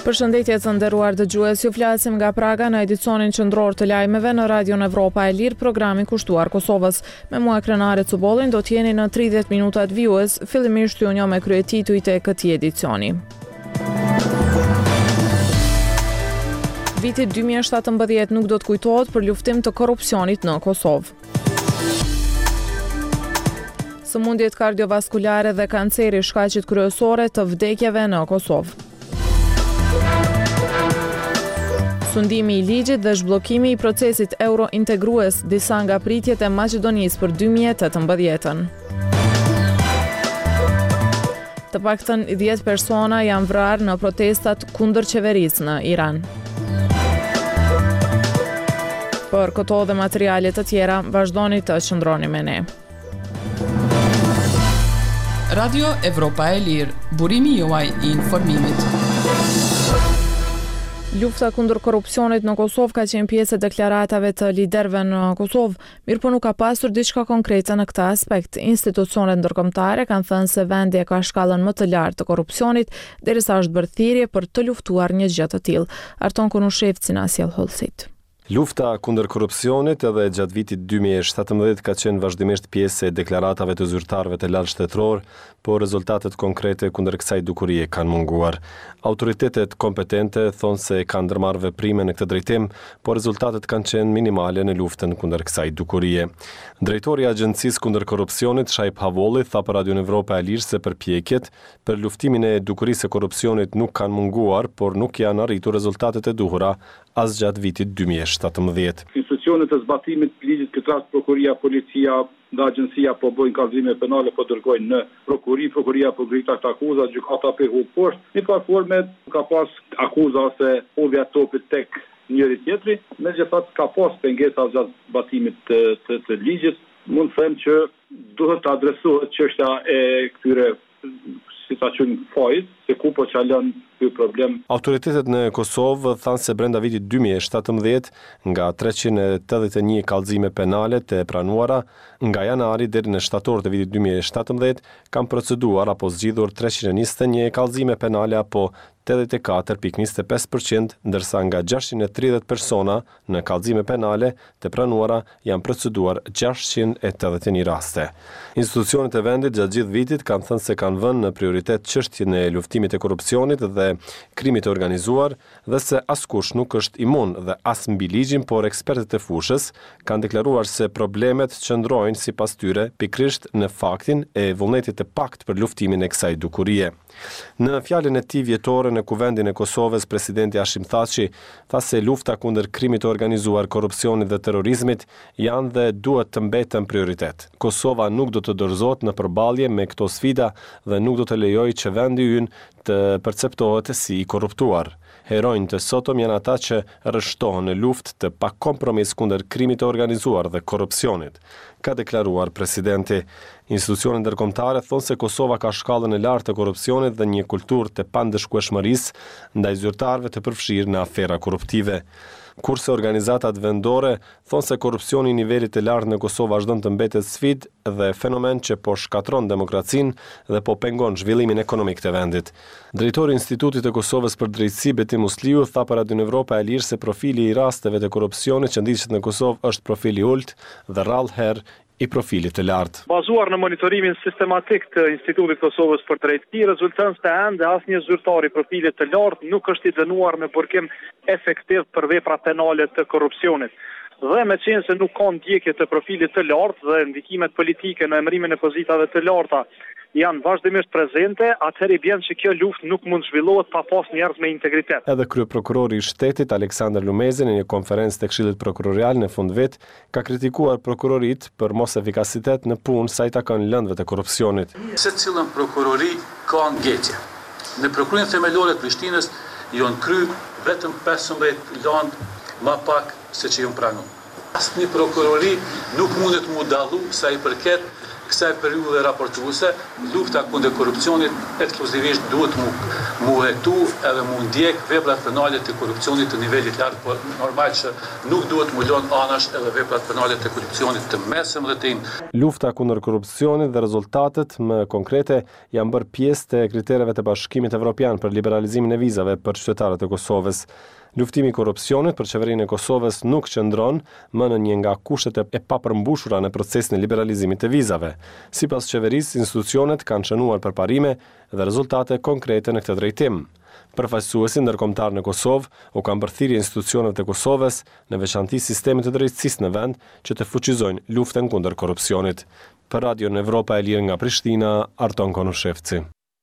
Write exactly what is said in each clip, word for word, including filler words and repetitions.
Përshëndetje të nderuar dëgjues, ju flasim nga Praga në edicionin qendror të lajmeve në Radion Evropa e Lirë, programi kushtuar Kosovës. Me mua Krenare Cubollin do t'jeni në tridhjetë minutat vijues, fillimisht ju njoh me kryetitujt e këtij edicioni. Viti dy mijë e shtatëmbëdhjetë nuk do të kujtohet për luftim të korrupsionit në Kosovë. Sëmundjet kardiovaskulare dhe kanceri shkaqet kryesore të vdekjeve në Kosovë. Sundimi i ligjit dhe zhbllokimi i procesit euro-integrues disa nga pritjet e Maqedonisë për dy mijë e tetëmbëdhjetën. Të paktën dhjetë persona janë vrarë në protestat kundër qeverisë në Iran. Për këto dhe materiale të tjera, vazhdoni të qëndroni me ne. Radio Evropa e Lirë, burimi juaj i informimit. Lufta kundër korrupsionit në Kosovë ka qenë pjesë e deklaratave të liderëve në Kosovë, mirë po nuk ka pasur diçka konkrete në këtë aspekt. Institucionet ndërkombëtare kanë thënë se vendi e ka shkallën më të lartë të korrupsionit, derisa është bërë thirrje për të luftuar një gjë të tillë. Arton Kunushevci na sjell hollësit. Lufta kundër korrupsionit edhe gjatë vitit dy mijë e shtatëmbëdhjetë ka qenë vazhdimisht pjesë e deklaratave të zyrtarëve të lartë shtetëror, por rezultatet konkrete kundër kësaj dukurie kanë munguar. Autoritetet kompetente thonë se kanë ndërmarrë veprime në këtë drejtim, por rezultatet kanë qenë minimale në luftën kundër kësaj dukurie. Drejtori i Agjencisë kundër korrupsionit, Shaip Havolli, tha për Radion Evropa e Lirë se përpjekjet për luftimin e dukurisë së korrupsionit nuk kanë munguar, por nuk janë arritur rezultatet e duhura as gjatë vitit dy mijë e shtatëmbëdhjetë. Institucionet e zbatimit të ligjit, këtë rast prokuria, policia dhe agjencia po bëjnë kallëzime penale, po dërgojnë në prokuri, prokuria po ngritë ato akuza, gjykata pe hu poshtë. Në platforme ka pas akuza ose hodhja topit tek njëri tjetri, megjithatë ka pas pengesa gjatë zbatimit të, të, të ligjit. Mund të them që duhet të adresohet çështja e këtyre si ta quajmë fajt, se ku po çalon ky problem. Autoritetet në Kosovë thanë se brenda vitit dy mijë e shtatëmbëdhjetë nga treqind e tetëdhjetë e një kallëzime penale të pranuara, nga janari deri në shtator të vitit dy mijë e shtatëmbëdhjetë kanë proceduar apo zgjidhur treqind e njëzet e një kallëzime penale apo tetëdhjetë e katër pikë njëzet e pesë përqind, ndërsa nga gjashtëqind e tridhjetë persona në kallëzime penale të pranuara janë proceduar gjashtëqind e tetëdhjetë e një raste. Institucionet e vendit gjatë gjithë vitit kanë thënë se kanë vënë në prioritet çështjen e luftimit e korrupsionit dhe krimit të organizuar dhe se askush nuk është imun dhe as mbi ligjin, por ekspertët e fushës kanë deklaruar se problemet qëndrojnë sipas tyre pikrisht në faktin e vullnetit të pakt për luftimin e kësaj dukurie. Në fjalën e tij vjetore në Kuvendin e Kosovës, presidenti Hashim Thaçi tha se lufta kundër krimit të organizuar, korrupsionit dhe terrorizmit janë dhe duhet të mbeten prioritet. Kosova nuk do të dorëzohet në përballje me këto sfida dhe nuk do të lejojë që vendi ynë të perceptohet si i korruptuar. Heronjtë të sotëm janë ata që rreshtohen në luftë të pakompromis kundër krimit të organizuar dhe korrupsionit, ka deklaruar presidenti. Institucionet ndërkombëtare thonë se Kosova ka shkallën e lartë të korrupsionit dhe një kulturë të pandëshkueshmërisë ndaj zyrtarëve të përfshirë në afera korruptive. Kurse organizatat vendore thonë se korrupsioni i nivelit të lartë në Kosovë vazhdon të mbetet sfidë dhe fenomen që po shkatron demokracinë dhe po pengon zhvillimin ekonomik të vendit. Drejtori i Institutit të Kosovës për Drejtësi, Betim Musliu, tha për Radion Evropa e Lirë se profili i rasteve të korrupsionit që ndiqet në Kosovë është profili i ulët dhe rrallëherë i profilit të lartë. Bazuar në monitorimin sistematik të Institutit Kosovës për Drejtësi, rezulton se ende asnjë zyrtar i profilit të lartë nuk është i dënuar me burgim efektiv për vepra penale të korrupsionit. Dhe me qenë se nuk ka ndjekje të profilit të lartë dhe ndikimet politike në emërimin e pozitave të larta janë vazhdimisht prezente, atëherë i bën që kjo luftë nuk mund zhvillohet pa pas njerëz me integritet. Edhe kryeprokurori i shtetit Aleksandar Lumezi në një konferencë të Këshillit Prokurorial në fundvit ka kritikuar prokurorit për mos efikasitet në punë sa i takon lëndëve të korrupsionit. Secilën prokurori ka ngjetje. Në prokurorinë themelore të Prishtinës janë kry vetëm pesëmbëdhjetë lëndë më pak se që janë pranuar. Asnjë prokurori nuk mundet mu dallu sa i përket kësaj periudhe raportuese, lufta kundër korrupsionit ekskluzivisht duhet mu mu hetu edhe mu ndjek veprat penale të korrupsionit të nivelit lartë, por normal që nuk duhet mu lënë anash edhe veprat penale të korrupsionit të mesëm dhe të im. Lufta kundër korrupsionit dhe rezultatet më konkrete janë bërë pjesë të kritereve të Bashkimit Evropian për liberalizimin e vizave për qytetarët e Kosovës. Luftimi i korrupsionit për qeverinë e Kosovës nuk qëndron më në një nga kushtet e papërmbushura në procesin e liberalizimit të vizave. Sipas qeverisë, institucionet kanë shënuar përparime dhe rezultate konkrete në këtë drejtim. Përfaqësuesi ndërkombëtar në Kosovë u kanë përthirrje institucionet e Kosovës, në veçanti sistemit të drejtësisë në vend, që të fuqizojnë luftën kundër korrupsionit. Për Radion Evropa e Lirë nga Prishtina, Arton Konushevci.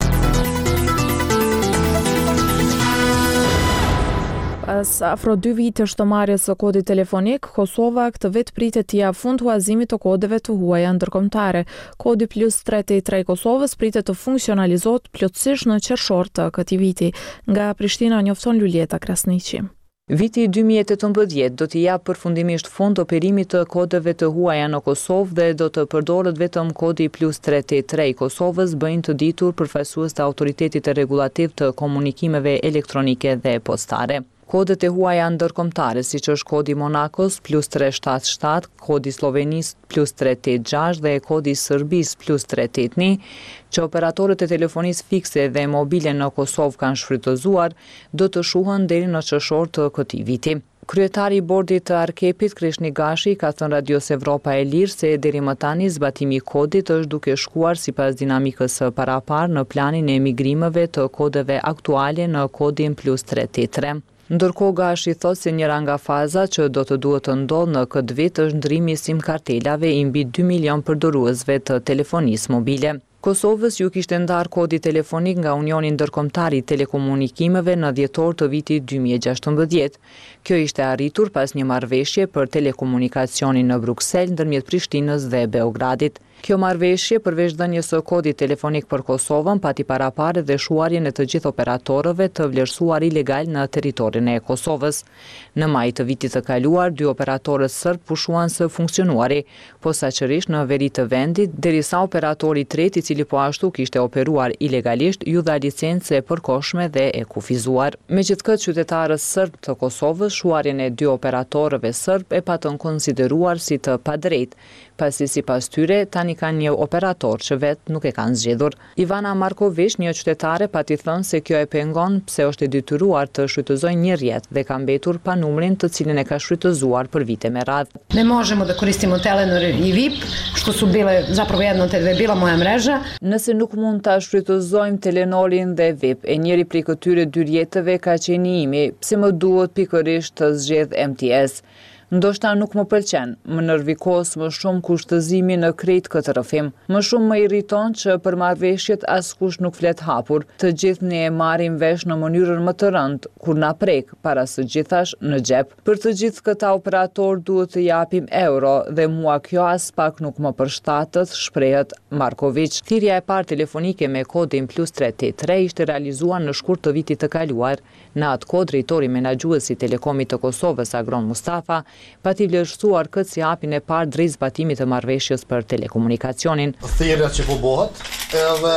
Pas afro dy vitësh të marrjes së kodit telefonik, Kosova këtë vit pritet t'i jap fund huazimit të kodeve të huaja ndërkombëtare. Kodi plus tretëdhjetë e tre i Kosovës pritet të funksionalizohet plotësisht në qershor të këtij viti. Nga Prishtina njofton Lulieta Krasniqi. Viti dy mijë e tetëmbëdhjetë do t'i jap përfundimisht fund operimit të kodeve të huaja në Kosovë dhe do të përdoret vetëm kodi plus tretëdhjetë e tre i Kosovës, bëjnë të ditur përfaqësues të Autoritetit Rregulativ të Komunikimeve Elektronike dhe Postare. Kodet e huaja ndërkombëtare, siç është kodi Monakos plus tre shtatë shtatë, kodi Slovenisë plus tre tetë gjashtë dhe kodi Serbisë plus tre tetë një, që operatorët e telefonisë fikse dhe mobile në Kosovë kanë shfrytëzuar, do të shuhen deri në qershor të këtij viti. Kryetari i bordit të Arkepit, Krishni Gashi, ka thënë Radios Evropa e Lirë se deri më tani zbatimi i kodit është duke shkuar sipas dinamikës së parapar në planin e migrimeve të kodeve aktuale në kodin plus tre tetë tre. Ndërkohë Gashi thotë se njëra nga fazat që do të duhet të ndodhë në këtë vit është ndrimi i sim kartelave i mbi dy milion përdoruesve të telefonisë mobile. Kosovës ju kishte ndarë kodi telefonik nga Unioni Ndërkombëtar i Telekomunikimeve në dhjetor të vitit dy mijë e gjashtëmbëdhjetë. Kjo ishte arritur pas një marrëveshje për telekomunikacionin në Bruksel ndërmjet Prishtinës dhe Beogradit. Kjo marrëveshje, përveç dhënies së kodit telefonik për Kosovën, pati paraparë dhe shuarjen e të gjithë operatorëve të vlerësuar ilegal në territorin e Kosovës. Në maj të vitit të kaluar, dy operatorët serb pushuan së funksionuari, posaçërisht në veri të vendit, derisa operatori i tretë, i cili po ashtu kishte operuar ilegalisht, ju dha licencë e përkohshme dhe e kufizuar. Megjithatë, qytetarët serb të Kosovës shuarjen e dy operatorëve serb e patën konsideruar si të padrejtë, pasi sipas tyre tani kanë një operator që vetë nuk e kanë zgjedhur. Ivana Marković, një qytetare, pati thënë se kjo e pengon pse është e detyruar të shfrytëzojë një rjet dhe ka mbetur pa numrin të cilin e ka shfrytëzuar për vite me radhë. Ne možemo da koristimo Telenor i V I P, što su bile zapravo jedno te dve bila moja mreža. Nëse nuk mund ta shfrytëzojmë Telenorin dhe V I P, e njëri prej këtyre dy rjetëve ka qenë i imi, pse më duhet pikërisht të zgjedh M T S. Ndoshta nuk më pëlqen, më nervikos më shumë kushtëzimi në krejt këtë rrëfim. Më shumë më irriton që për marrëveshjet askush nuk flet hapur. Të gjithë ne e marrim vesh në mënyrën më të rëndë, kur na prek, para së gjithash në xhep. Për të gjithë këta operator duhet të japim euro dhe mua kjo as pak nuk më përshtatet, shprehet Marković. Thirrja e parë telefonike me kodin plus tre tetë tre ishte realizuar në shkurt të vitit të kaluar. Në atë kohë drejtori menaxhuesi i Telekomit të Kosovës, Agron Mustafa, pati vlerësuar këtë si hapin e parë drejt zbatimit të marrëveshjes për telekomunikacionin. Thirrja që po bëhet, edhe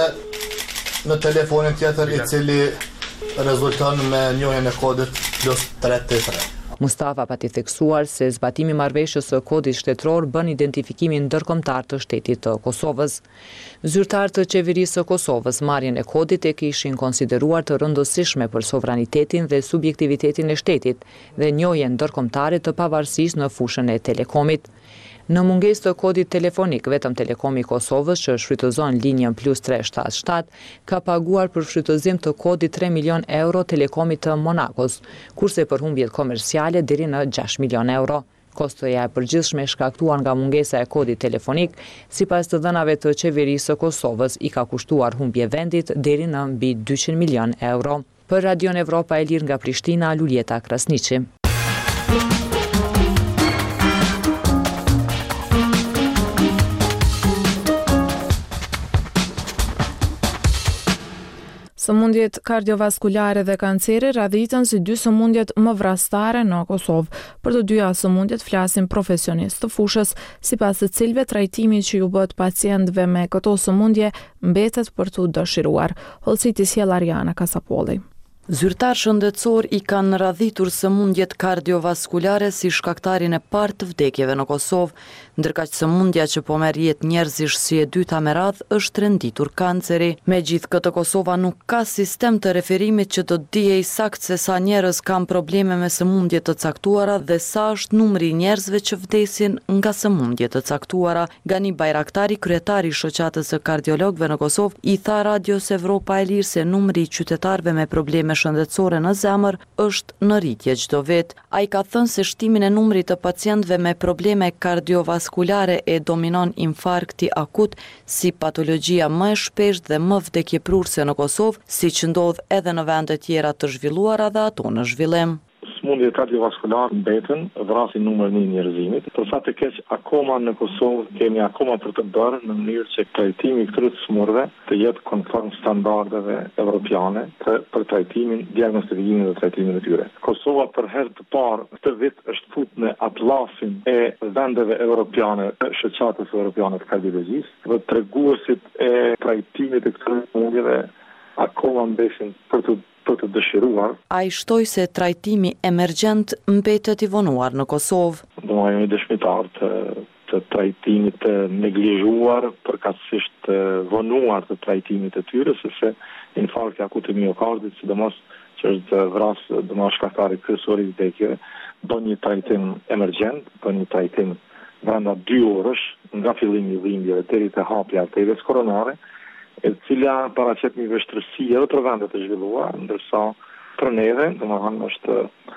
në telefonin tjetër i cili rezulton me njohjen e kodit plus tre tetë tre. Mustafa pati theksuar se zbatimi i marrëveshjes së kodit shtetëror bën identifikimin ndërkombëtar të shtetit të Kosovës. Zyrtarët të qeverisë së Kosovës marrjen e kodit e kishin konsideruar të rëndësishme për sovranitetin dhe subjektivitetin e shtetit dhe njohjen ndërkombëtare të pavarësisë në fushën e telekomit. Në mungesë të kodit telefonik, vetëm Telekomi i Kosovës, që shfrytëzon linjën plus tre shtatë shtatë, ka paguar për shfrytëzim të kodit tre milion euro Telekomit të Monakos, kurse për humbjet komerciale deri në gjashtë milion euro. Kostoja e përgjithshme shkaktuar nga mungesa e kodit telefonik, sipas të dhënave të qeverisë së Kosovës, i ka kushtuar humbje vendit deri në mbi dyqind milion euro. Për Radion Evropa e Lirë nga Prishtina, Lulieta Krasniqi. Sëmundjet kardiovaskulare dhe kanceri radhiten si dy sëmundjet më vrastare në Kosovë. Për të dyja sëmundjet flasin profesionistë të fushës, sipas të cilëve trajtimi që ju bëhet pacientëve me këto sëmundje mbetet për të dëshiruar. Hollësiti sjell Ariana Kasapolli. Zyrtar shëndetësor i kanë radhitur sëmundjet kardiovaskulare si shkaktarin e parë të vdekjeve në Kosovë, ndërkaq sëmundja që po merr jetë njerëzish si e dyta me radhë është renditur kanceri. Megjithkëtë, Kosova nuk ka sistem të referimit që të dijej sakt se sa njerëz kanë probleme me sëmundje të caktuara dhe sa është numri i njerëzve që vdesin nga sëmundje të caktuara. Gani Bajraktari, kryetari i shoqatës së kardiologëve në Kosovë, i tha Radios Evropa e Lirë se numri i qytetarëve me probleme shëndetësore në zemër është në rritje çdo vit. Ai ka thënë se shtimin e numrit të pacientëve me probleme kardiovaskulare e dominon infarkti akut si patologjia më e shpeshtë dhe më vdekjeprurse në Kosovë, siç ndodh edhe në vende tjera të zhvilluara dhe ato në zhvillim. Sëmundjet kardiovaskulare mbeten vrasin numër një njerëzimit. Për sa të keq, akoma në Kosovë kemi akoma për të bërë në mënyrë që trajtimi i këtyre smurve të jetë konform standardeve evropiane për, për trajtimin, diagnostikimin dhe trajtimin e tyre. Kosova për herë të parë këtë vit është futur në atlasin e vendeve evropiane, shoqatës evropiane të kardiologjisë, dhe treguesit e trajtimit të këtyre smundjeve akoma mbesin për të për të dëshiruar. Ai shtoi se trajtimi emergjent mbetet i vonuar në Kosovë. Do të jemi dëshmitar të, të trajtimit të neglizhuar, përkatësisht të vonuar të trajtimit të tyre, sepse infarkti akut i miokardit, sidomos që është vras domos shkaktari kryesor i vdekjeve, bën një trajtim emergjent, bën një trajtim brenda dy orësh nga fillimi i dhimbjeve deri te hapja e arterës koronare, e cila paraqet një vështirësi edhe për vendet të zhvilluara, ndërsa për neve, domethënë është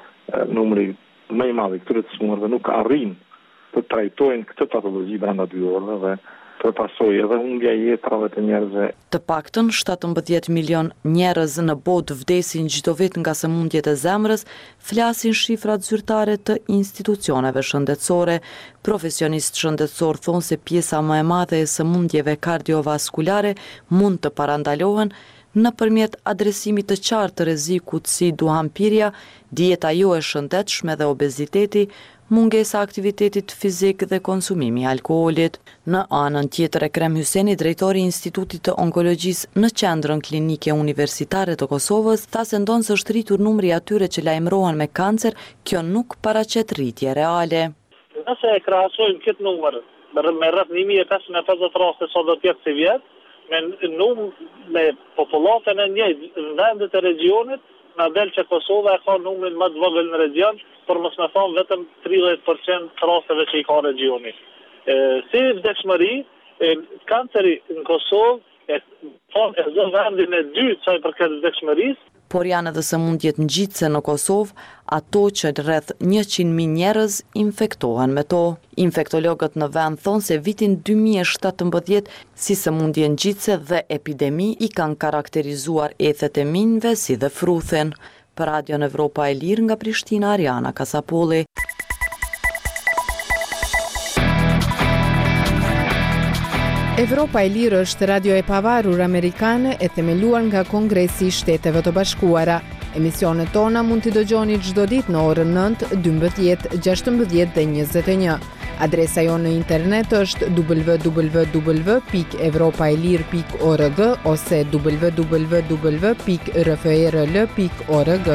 numri më i madh i këtyre të smurve nuk arrin të trajtojnë këtë patologji brenda dy orëve dhe për pasojë edhe humbja e jetrave të njerëzve. Të paktën shtatëmbëdhjetë milion njerëz në botë vdesin çdo vit nga sëmundjet e zemrës, flasin shifrat zyrtare të institucioneve shëndetësore. Profesionistë shëndetësor thonë se pjesa më e madhe e sëmundjeve kardiovaskulare mund të parandalohen nëpërmjet adresimit të qartë të rrezikut si duhanpirja, dieta jo e shëndetshme dhe obeziteti, mungesa aktivitetit fizik dhe konsumimi i alkoolit. Në anën tjetër, Ekrem Hyseni, drejtori i Institutit të Onkologjisë në Qendrën Klinike Universitare të Kosovës, tha se ndonë së është rritur numri atyre që lajmërohen me kancer, kjo nuk paraqet rritje reale. Nëse e krahasojmë këtë numër me rreth një mijë e pesëqind e pesëdhjetë raste sa do të jetë si vjet, me numër me popullatën e njëjtë në vendet e regionit, na del që Kosova e ka numrin më të vogël në region, por mos më thonë vetëm tridhjetë përqind të rasteve që i ka regioni. E, si vdekshmëri, e, kanceri në Kosovë e thonë e zë vendin e dytë sa i përket vdekshmërisë. Por janë edhe sëmundjet ngjitse në Kosovë, ato që rreth njëqind mijë njerëz infektohen me to. Infektologët në vend thonë se vitin dy mijë e shtatëmbëdhjetë si sëmundje ngjitse dhe epidemi i kanë karakterizuar ethet e minjve si dhe fruthin. Për Radion Evropa e Lirë nga Prishtina, Ariana Kasapolli. Evropa e Lirë është radio e pavarur amerikane e themeluar nga Kongresi i Shteteve të Bashkuara. Emisionet tona mund t'i dëgjoni çdo ditë në orën nëntë, dymbëdhjetë, gjashtëmbëdhjetë dhe njëzet e një. Adresa jo në internet është w w w pikë evropaelir pikë org ose w w w pikë r f e r l pikë org.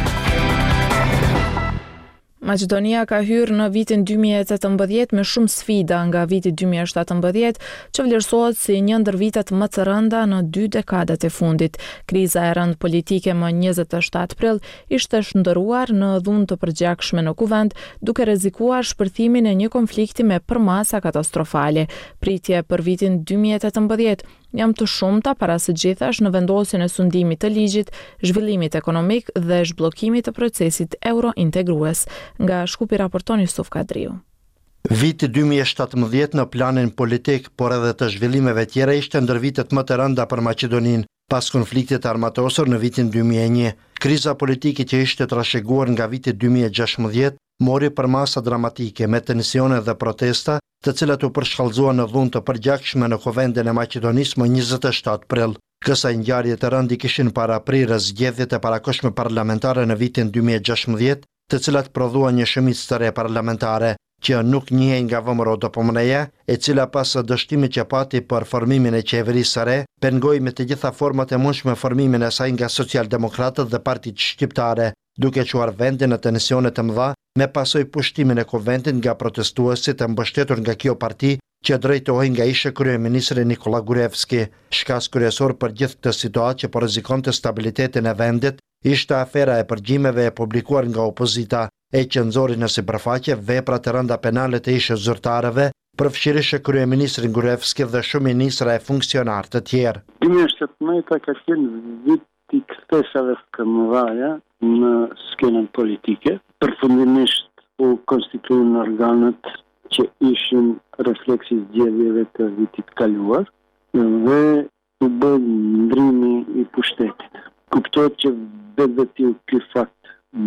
Maqedonia ka hyrë në vitin dy mijë e tetëmbëdhjetë me shumë sfida nga viti dy mijë e shtatëmbëdhjetë, që vlerësohet si një ndër vitet më të rënda në dy dekadat e fundit. Kriza e rënd politike më njëzet e shtatë prill ishte shndëruar në dhunë të përgjakshme në kuvend, duke rrezikuar shpërthimin e një konflikti me përmasa katastrofale. Pritje për vitin dy mijë e tetëmbëdhjetë jam të shumta para së gjithash në vendosjen e sundimit të ligjit, zhvillimit ekonomik dhe zhbllokimit të procesit euro-integrues. Nga Shkupi raporton Yusuf Kadriu. Viti dy mijë e shtatëmbëdhjetë në planin politik, por edhe të zhvillimeve tjera ishte ndër vitet më të rënda për Maqedoninë, pas konfliktit armatosur në vitin dy mijë e një. Kriza politike që ishte trashëguar nga viti dy mijë e gjashtëmbëdhjetë mori përmasa dramatike me tensione dhe protesta, të cilat u përshkallëzuan në dhunë të përgjakshme në kuvendin e Maqedonisë më njëzet e shtatë prill. Kësaj ngjarje të rëndi kishin para prirë zgjedhjet e parakohshme parlamentare në vitin dy mijë e gjashtëmbëdhjetë, të cilat prodhuan një shumicë të re parlamentare, që nuk njihej nga V M R O D P M N-ja, e cila pas dështimit që pati për formimin e qeverisë së re, pengoi me të gjitha format e mundshme formimin e saj nga socialdemokratët dhe partitë shqiptare, duke çuar vendin në tensione të mëdha, me pasojë pushtimin e kuventit nga protestuesit e mbështetur nga kjo parti, që drejtohej nga ishe kryeministri Nikola Gruevski. Shkas kryesor për gjithë këtë situatë që po rrezikonte stabilitetin e vendit, ishte afera e përgjimeve e publikuar nga opozita, e që nxori në sipërfaqe vepra të rënda penale të ishe zyrtarëve, përfshirësh kryeministrin Gruevski dhe shumë ministra e funksionarë të tjerë. dy mijë e shtatëmbëdhjetë ka qenë vit i kthesave të mëdha në skenën politike. Përfundimisht u konstituuan organet që ishin refleksi zgjedhjeve të vitit kaluar dhe u bë ndrimi i pushtetit. Kuptohet që vetvetiu ky fakt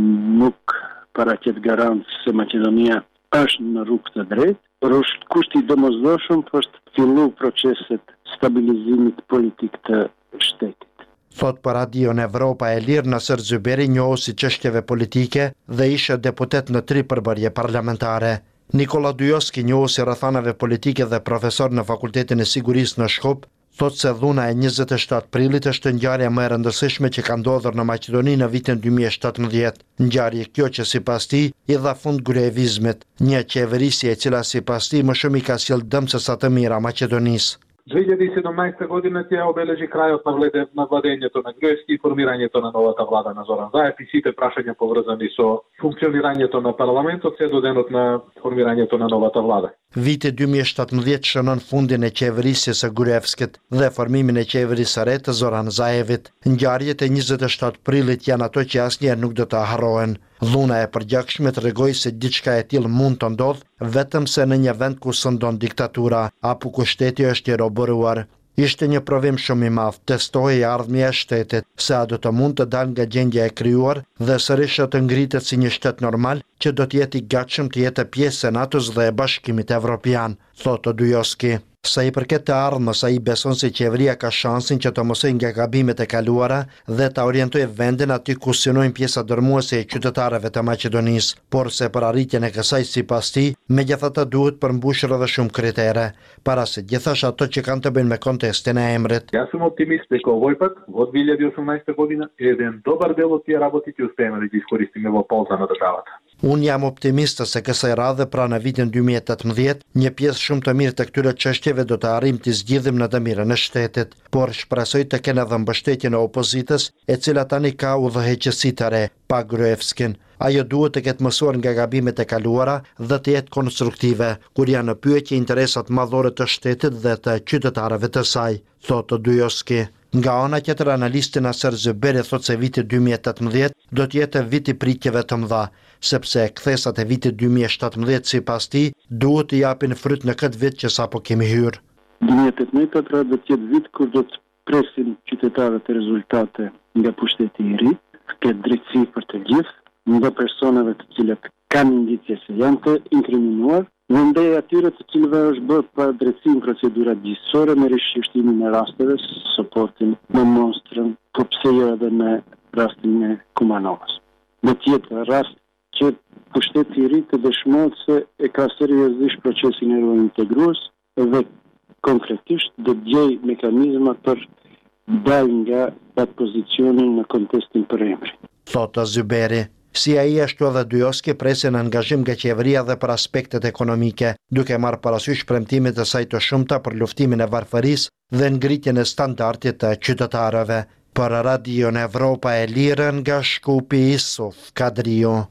nuk paraqet garancë se Maqedonia është në rrugë të drejtë, por është kushti i domosdoshëm për të filluar proceset stabilizimit politik të shtetit. Thot për Radion Evropa e Lirë Nasser Zyberi, njohuesi çështjeve politike dhe ishte deputet në tri përbërje parlamentare. Nikola Dujoski, njohuesi rrethanave politike dhe profesor në Fakultetin e Sigurisë në Shkup, thot se dhuna e njëzet e shtatë prillit është ngjarja më e rëndësishme që ka ndodhur në Maqedoni në vitin dy mijë e shtatëmbëdhjetë. Ngjarje kjo që sipas tij i dha fund gruevizmit, një qeverisje e cila sipas tij më shumë i ka sjellë dëm se sa të mira Maqedonisë. две хиляди и седемнаесета година тя обележи крајот на, вледе, на владењето на Груевски и формирањето на новата влада на Зоран Заев и сите прашања поврзани со функционирањето на парламентот се до денот на формирањето на новата влада. Viti dy mijë e shtatëmbëdhjetë shënon fundin e qeverisjes së Gruevskit dhe formimin e qeverisë së re të Zoran Zaevit. Ngjarjet e njëzet e shtatë prillit janë ato që asnjëherë nuk do të harrohen. Dhuna e përgjakshme tregoi se diçka e tillë mund të ndodhë vetëm se në një vend ku sëndon diktatura apo ku shteti është i roboruar. Ishte një provim shumë i madh, testohej ardhmja e shtetit, se a do të mund të dalë nga gjendja e krijuar dhe sërish të ngritet si një shtet normal që do të jetë i gatshëm të jetë pjesë e NATO-s dhe e Bashkimit Evropian, thotë Dujoski. Sa i përket të ardhmës, ai beson se qeveria ka shansin që të mësojë nga gabimet e kaluara dhe ta orientojë vendin aty ku synojnë pjesa dërmuese e qytetarëve të Maqedonisë, por se për arritjen e kësaj sipas tij, megjithatë duhet përmbushur edhe shumë kritere, para se gjithashtu ato që kanë të bëjnë me kontestin e emrit. Јас сум оптимист дека овој пат во две хиляди и осумнаесета година еден добар дел од тие работи ќе успееме да ги искористиме во полза на државата. Unë jam optimist se kësaj radhe pra në vitin dy mijë e tetëmbëdhjetë, një pjesë shumë të mirë të këtyre çështjeve do të arrijmë të zgjidhim në të mirën e shtetit, por shpresoj të kenë edhe mbështetjen e opozitës, e cila tani ka udhëheqësi të re, pa Gruevskin. Ajo duhet të ketë mësuar nga gabimet e kaluara dhe të jetë konstruktive, kur janë në pyetje interesat madhore të shtetit dhe të qytetarëve të saj, thotë Dujoski. Nga ana tjetër, analisti Nasser Zyberi thotë se viti dy mijë e tetëmbëdhjetë do të jetë viti pritjeve të mëdha, sepse kthesat e vitit dy mijë e shtatëmbëdhjetë sipas tij duhet të japin fryt në këtë vit që sapo kemi hyrë. dy mijë e tetëmbëdhjetë pra do të jetë vit kur do të presin qytetarët e rezultate nga pushteti i ri, këtë drejtësi për të gjithë, nga personave të cilët kanë indicje se janë të inkriminuar, në ndaj atyre të cilëve është bërë pa drejtësi në procedurat gjithësore me rishqyrtimin e rasteve, suportin me monstrën, po pse jo edhe me rastin e Kumanovës. Me tjetë rast që pushteti i ri të dëshmohet se e ka seriozisht procesin e reintegrues dhe konkretisht do të gjejë mekanizma për dalë nga atë pozicioni në kontestin për emrin. Thotë Zyberi. Si ai ashtu edhe Dujoski presin angazhim nga qeveria dhe për aspektet ekonomike, duke marrë parasysh premtimet e saj të shumta për luftimin e varfërisë dhe ngritjen e standardit të qytetarëve. Për Radion Evropa e Lirë nga Shkupi, Isuf Kadriu.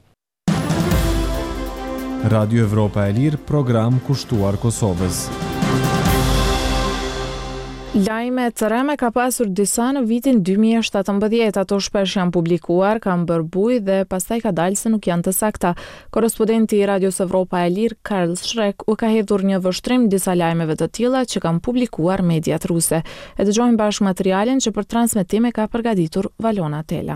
Radio Evropa e Lirë, program kushtuar Kosovës. Lajme të reme ka pasur disa në vitin dy mijë e shtatëmbëdhjetë, ato shpesh janë publikuar, kanë bërë bujë dhe pastaj ka dalë se nuk janë të sakta. Korrespondenti i Radios Evropa e Lirë, Karl Shrek, u ka hedhur një vështrim disa lajmeve të tilla që kanë publikuar mediat ruse. E dëgjojmë bashkë materialin që për transmetim e ka përgatitur Valona Tela.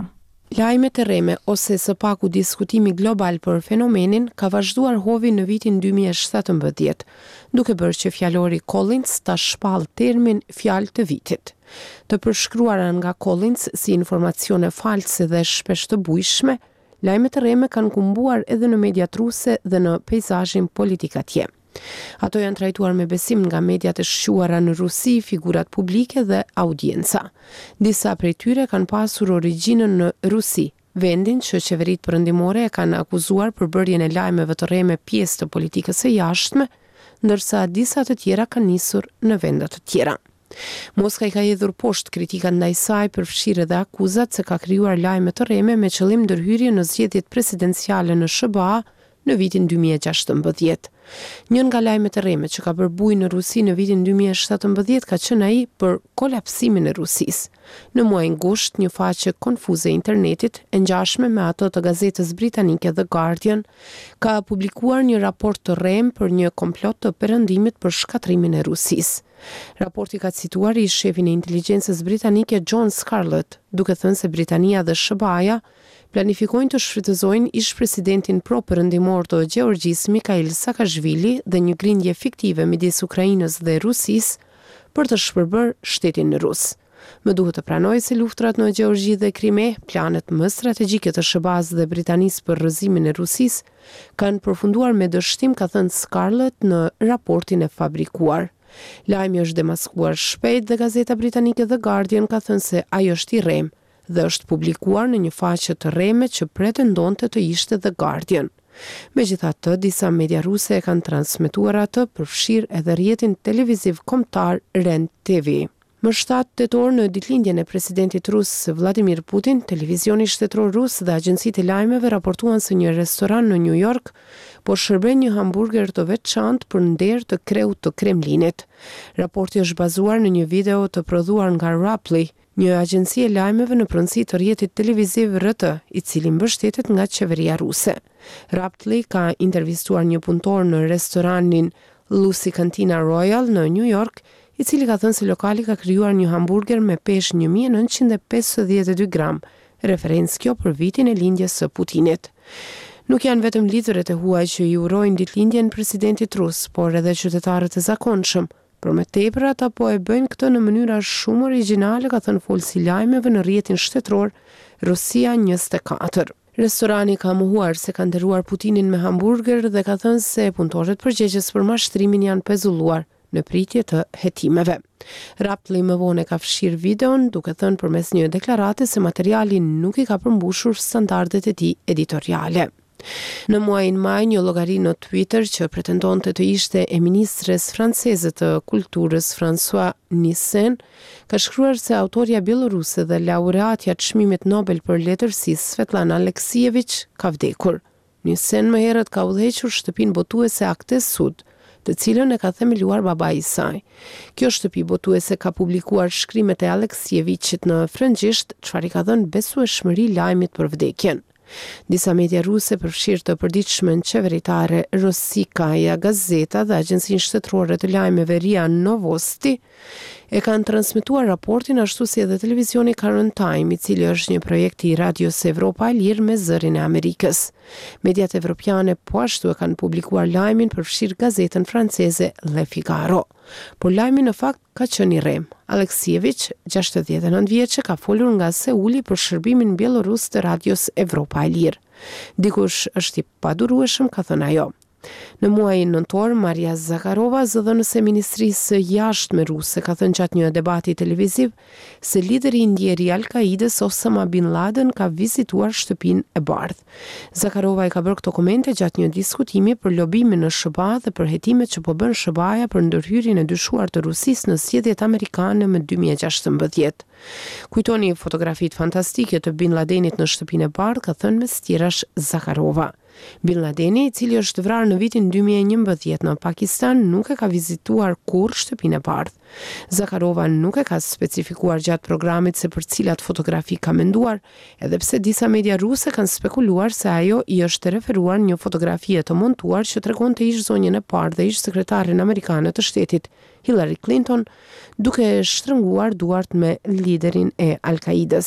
Lajmet e rreme ose së paku diskutimi global për fenomenin ka vazhduar hovi në vitin dy mijë e shtatëmbëdhjetë, duke bërë që fjalori Collins ta shpall termin fjalë të vitit. Të përshkruara nga Collins si informacione false dhe shpesh të bujshme, lajmet e rreme kanë kumbuar edhe në mediat ruse dhe në peizazhin politik atje. Ato janë trajtuar me besim nga mediat e shquara në Rusi, figurat publike dhe audienca. Disa prej tyre kanë pasur origjinën në Rusi, vendin që qeveritë perëndimore e kanë akuzuar për bërjen e lajmeve të rreme pjesë të politikës së jashtme, ndërsa disa të tjera kanë nisur në vende të tjera. Moska i ka hedhur poshtë kritikat ndaj saj për fshirje dhe akuzat se ka krijuar lajme të rreme me qëllim ndërhyrje në zgjedhjet presidenciale në S B A në vitin dy mijë e gjashtëmbëdhjetë. Një nga lajmet e rreme që ka bërë bujë në Rusi në vitin dy mijë e shtatëmbëdhjetë ka qenë ai për kolapsimin e Rusisë. Në muajin gusht, një faqe konfuze e internetit, e ngjashme me ato të gazetës britanike The Guardian, ka publikuar një raport të rrem për një komplot të perëndimit për shkatrimin e Rusisë. Raporti ka cituar i shefin e inteligjencës britanike John Scarlett, duke thënë se Britania dhe S B A-ja planifikojnë të shfrytëzojnë ish-presidentin pro-perëndimor të Gjeorgjisë Mikhail Saakashvili dhe një grindje fiktive midis Ukrainës dhe Rusisë për të shpërbërë shtetin rus. Më duhet të pranoj se luftrat në Gjeorgji dhe Krime, planet më strategjike të S B A-s dhe Britanisë për rrëzimin e Rusisë, kanë përfunduar me dështim, ka thënë Scarlett në raportin e fabrikuar. Lajmi është demaskuar shpejt dhe gazeta britanike The Guardian ka thënë se ai është i rrem dhe është publikuar në një faqe të rreme që pretendonte të ishte The Guardian. Megjithatë, disa media ruse e kanë transmetuar atë, përfshirë edhe rrjetin televiziv kombëtar R E N T V. Më shtatë tetor në ditëlindjen e presidentit rus Vladimir Putin, televizioni shtetëror rus dhe agjencitë e lajmeve raportuan se një restoran në New York po shërben një hamburger të veçantë për nder të kreut të Kremlinit. Raporti është bazuar në një video të prodhuar nga Rappli, një agjenci e lajmeve në pronësi të rrjetit televiziv R T, i cili mbështetet nga qeveria ruse. Rappli ka intervistuar një punëtor në restoranin Lucy Cantina Royal në New York, i cili ka thënë se lokali ka krijuar një hamburger me peshë një mijë e nëntëqind e pesëdhjetë e dy gram, referencë kjo për vitin e lindjes së Putinit. Nuk janë vetëm lidhëret e huaj që i urojnë ditëlindjen presidentit rus, por edhe qytetarët e zakonshëm. Por me tepër ata po e bëjnë këtë në mënyra shumë origjinale, ka thënë folësi lajmeve në rrjetin shtetëror Rusia njëzet e katër. Restorani ka mohuar se ka nderuar Putinin me hamburger dhe ka thënë se punëtorët përgjegjës për mashtrimin janë pezulluar në pritje të hetimeve. Rappli më vonë ka fshirë videon duke thënë përmes një deklarate se materiali nuk i ka përmbushur standardet e tij editoriale. Në muajin maj, një llogari në Twitter që pretendonte të ishte e ministres franceze të kulturës François Nissen, ka shkruar se autoria bieloruse dhe laureatja të çmimit Nobel për letërsi Svetlana Aleksievich ka vdekur. Nissen më herët ka udhëhequr shtëpinë botuese Aktes Sud, të cilën e ka themeluar babai i saj. Kjo shtëpi botuese ka publikuar shkrimet e Aleksievichit në frëngjisht, çfarë i ka dhënë besueshmëri lajmit për vdekjen. Disa media ruse, përfshirë të përditshmen qeveritare Rossikaja Gazeta dhe agjencinë shtetërore të lajmeve RIA Novosti, e kanë transmetuar raportin ashtu si edhe televizioni Current Time, i cili është një projekt i Radios Evropa e Lirë me zërin e Amerikës. Mediat evropiane po ashtu e kanë publikuar lajmin, përfshirë gazetën franceze Le Figaro. Por lajmi në fakt ka qenë i rrem. Aleksievich, gjashtëdhjetë e nëntë vjeçë, ka folur nga Seuli për shërbimin bielorus të Radios Evropa e Lirë. Dikush është i padurueshëm, ka thënë ajo. Në muajin nëntor, Maria Zakharova, zëdhënëse e Ministrisë së Jashtme ruse, ka thënë gjatë një debati televiziv se lideri i ndjeri Al-Kaides Osama Bin Laden ka vizituar shtëpinë e bardhë. Zakharova i ka bërë këto komente gjatë një diskutimi për lobimin në S B A dhe për hetimet që po bën S B A-ja për ndërhyrjen e dyshuar të Rusisë në zgjedhjet amerikane më dy mijë e gjashtëmbëdhjetë. Kujtoni fotografitë fantastike të Bin Ladenit në shtëpinë e bardhë, ka thënë mes tjerash Zakharova. Bin Ladeni, i cili është vrarë në vitin dy mijë e njëmbëdhjetë në Pakistan, nuk e ka vizituar kur shtëpinë e bardhë. Zakharova nuk e ka specifikuar gjatë programit se për cilat fotografi ka menduar, edhe pse disa media ruse kanë spekuluar se ajo i është referuar një fotografie të montuar që tregonte ish zonjën e parë dhe ish sekretarin amerikane të shtetit, Hillary Clinton, duke shtrënguar duart me liderin e Al-Kaides.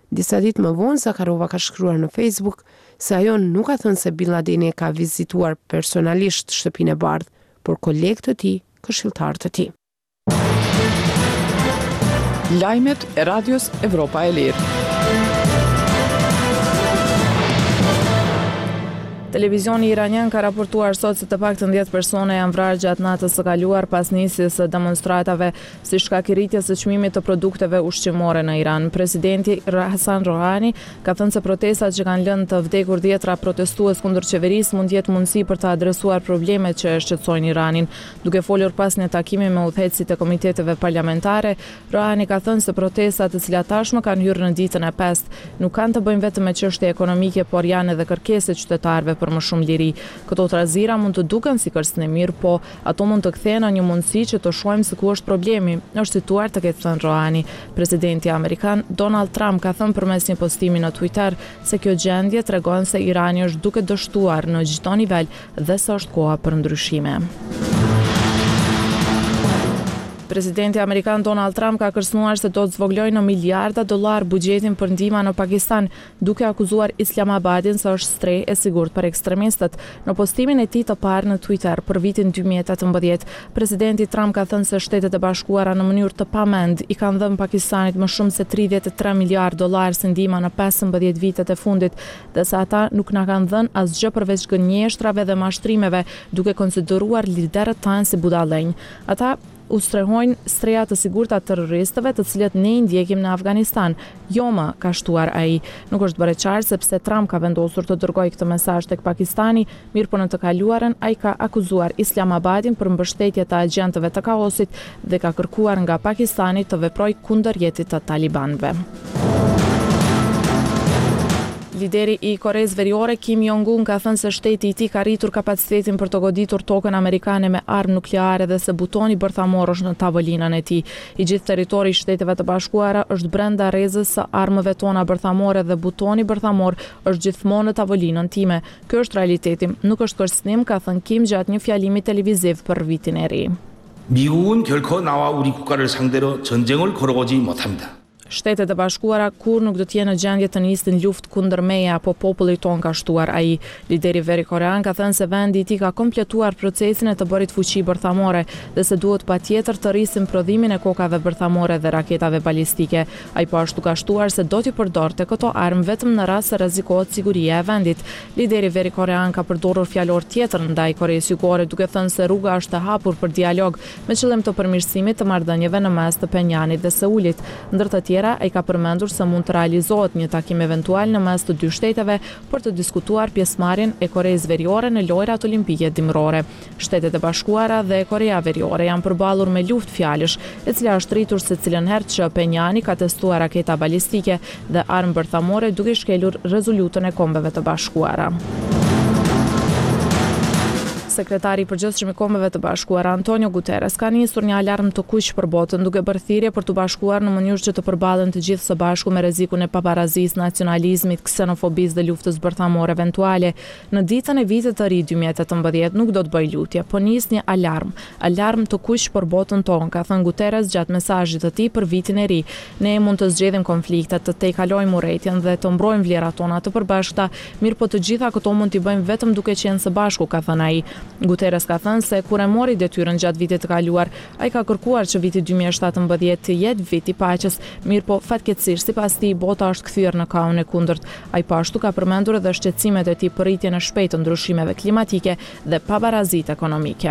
Disa ditë më vonë, Zakharova ka shkruar në Facebook se ajo nuk ka thënë se Bin Ladeni ka vizituar personalisht shtëpinë e bardhë, por kolegët e tij, këshilltarët e tij. Lajmet e Radios Evropa e Lirë. Televizioni iranian ka raportuar sot se të paktën dhjetë persona janë vrarë gjatë natës së kaluar pas nisjes së demonstratave si shkak i rritjes së çmimit të produkteve ushqimore në Iran. Presidenti Hassan Rouhani ka thënë se protestat që kanë lënë të vdekur dhjetra protestues kundër qeverisë mund jetë mundësi për të adresuar problemet që shqetësojnë Iranin. Duke folur pas një takimi me udhëheqësit e komiteteve parlamentare, Rouhani ka thënë se protestat të cilat tashmë kanë hyrë në ditën e pestë nuk kanë të bëjnë vetëm me çështje ekonomike, por janë edhe kërkesë qytetarëve për më shumë liri. Këto trazira mund të duken si kërcënim e mirë, po ato mund të kthehen në një mundësi që të shohim se ku është problemi, është situar të ketë thënë Rouhani. Presidenti amerikan Donald Trump ka thënë përmes një postimi në Twitter se kjo gjendje tregon se Irani është duke dështuar në çdo nivel dhe se është koha për ndryshime. Presidenti amerikan Donald Trump ka kërcënuar se do të zvoglojë në miliarda dollar buxhetin për ndihma në Pakistan, duke akuzuar Islamabadin se është streh e sigurt për ekstremistët. Në postimin e tij të parë në Twitter për vitin dy mijë e tetëmbëdhjetë, presidenti Trump ka thënë se Shtetet e Bashkuara në mënyrë të pamend i kanë dhënë Pakistanit më shumë se tridhjetë e tre miliardë dollar si ndihma në pesëmbëdhjetë vitet e fundit, dhe se ata nuk na kanë dhënë asgjë përveç gënjeshtrave dhe mashtrimeve, duke konsideruar liderët tanë si budallënj. Ata u strehojnë streja të sigurta të terroristëve të cilët ne i ndjekim në Afganistan. Jo më, ka shtuar ai. Nuk është bërë qartë sepse Trump ka vendosur të dërgojë këtë mesazh tek Pakistani, mirë po në të kaluarën ai ka akuzuar Islamabadin për mbështetje të agjentëve të kaosit dhe ka kërkuar nga Pakistani të veprojë kundër jetës të talibanëve. Lideri i Koreas Veriore Kim Jong-un ka thënë se shteti i tij ka rritur kapacitetin për të goditur tokën amerikane me armë nukleare dhe se butoni bërthamor është në tavolinën e tij. I gjithë territori i Shteteve të Bashkuara është brenda rrezës së armëve tona bërthamore dhe butoni bërthamor është gjithmonë në tavolinën time. Ky është realiteti, nuk është kërcënim, ka thënë Kim gjatë një fjalimi televiziv për vitin e ri. 미국은 결코 나와 우리 국가를 상대로 전쟁을 걸어오지 못합니다. Shtetet e Bashkuara kur nuk do të jenë në gjendje të nisin luftë kundër meje apo popullit ton, ka shtuar ai. Lideri Veri-Korean ka thënë se vendi i tij ka kompletuar procesin e të bërit fuqi bërthamore dhe se duhet patjetër të rrisim prodhimin e kokave bërthamore dhe raketave balistike. Ai po ashtu ka shtuar se do t'i përdorte këto armë vetëm në rast se rrezikohet siguria e vendit. Lideri Veri-Korean ka përdorur fjalor tjetër ndaj Koreas Jugore, duke thënë se rruga është e hapur për dialog me qëllim të përmirësimit të marrëdhënieve në mes të Penjanit dhe Seulit. Ndër të ai ka përmendur se mund të realizohet një takim eventual në mes të dy shteteve për të diskutuar pjesëmarrjen e Koreas Veriore në lojrat olimpike dimrore. Shtetet e Bashkuara dhe Korea Veriore janë përballur me luftë fjalësh, e cila është rritur secilën herë që Penjani ka testuar raketa balistike dhe armë bërthamore duke shkelur rezolutën e Kombeve të Bashkuara. Sekretari i përgjithshëm i Kombeve të Bashkuara Antonio Guterres ka nisur një alarm të kuq për botën, duke bërë thirrje për të bashkuar në mënyrë që të përballen të gjithë së bashku me rrezikun e paparazisë, nacionalizmit, ksenofobisë dhe luftës bërthamore eventuale. Në ditën e vitit të ri dy mijë e tetëmbëdhjetë nuk do të bëj lutje, po nis një alarm, alarm të kuq për botën tonë, ka thënë Guterres gjatë mesazhit të tij për vitin e ri. Ne mund të zgjedhim konfliktet, të tejkalojmë urrëtitjen dhe të mbrojmë vlerat tona të përbashkëta, mirë po të gjitha këto mund t'i bëjmë vetëm duke qenë së bashku, ka thënë ai. Guterres ka thënë se kur e mori detyrën gjatë vitit të kaluar, ai ka kërkuar që viti dy mijë e shtatëmbëdhjetë të jetë vit i paqes, mirë po fatkeqësisht sipas tij bota është kthyer në kaun e kundërt. Ai po ashtu ka përmendur edhe shqetësimet e tij për rritjen e shpejtë të ndryshimeve klimatike dhe pabarazitë ekonomike.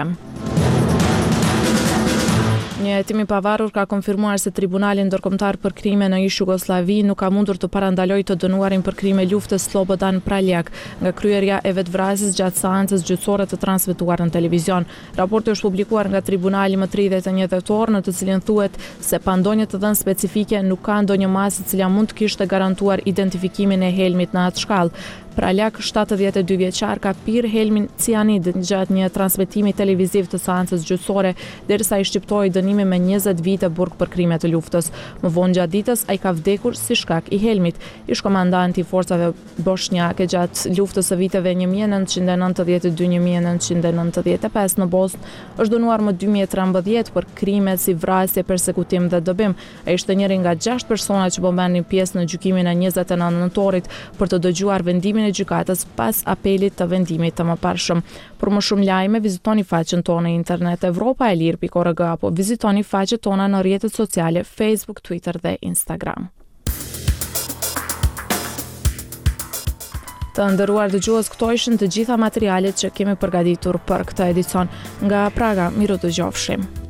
Një hetim i pavarur ka konfirmuar se Tribunali Ndërkombëtar për krime në ish Jugosllavi nuk ka mundur të parandalojë të dënuarin për krime luftës Slobodan Praljak nga kryerja e vetvrasjes gjatë seancës gjyqësore të transmetuar në televizion. Raporti është publikuar nga Tribunali më tridhjetë e një tetor, në të cilin thuhet se pa ndonjë të dhënë specifike nuk ka ndonjë masë e cila mund të kishte garantuar identifikimin e helmit në atë shkallë. Pralak, shtatëdhjetë e dy vjeçar, ka pirë helmin cianid gjatë një transmetimi televiziv të seancës gjyqësore, derisa i shqiptoi dënimi me njëzet vite burg për krime të luftës. Më vonë gjatë ditës ai ka vdekur si shkak i helmit. Ish komandanti i forcave bosnjake gjatë luftës së viteve një mijë e nëntëqind e nëntëdhjetë e dy - një mijë e nëntëqind e nëntëdhjetë e pesë në Bosnë, është dënuar më dy mijë e trembëdhjetë për krime si vrasje, persekutim dhe dëbim. Ai ishte njëri nga gjashtë persona që bombanin pjesë në gjykimin e njëzet e nëntë nëntorit për të dëgjuar vendimin e gjykatës pas apelit të vendimit të mëparshëm. Për më shumë lajme, vizitoni faqen tonë në internet Evropa e Lirë pikë org apo vizitoni faqet tona në rrjetet sociale Facebook, Twitter dhe Instagram. Të nderuar dëgjues, këto ishin të gjitha materialet që kemi përgatitur për këtë edicion. Nga Praga, miru dëgjofshim.